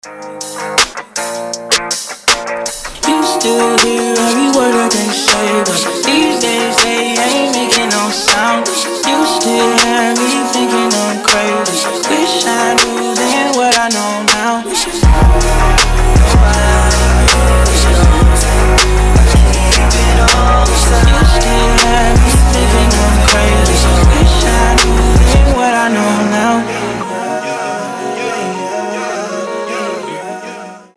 You still hear every word that they say.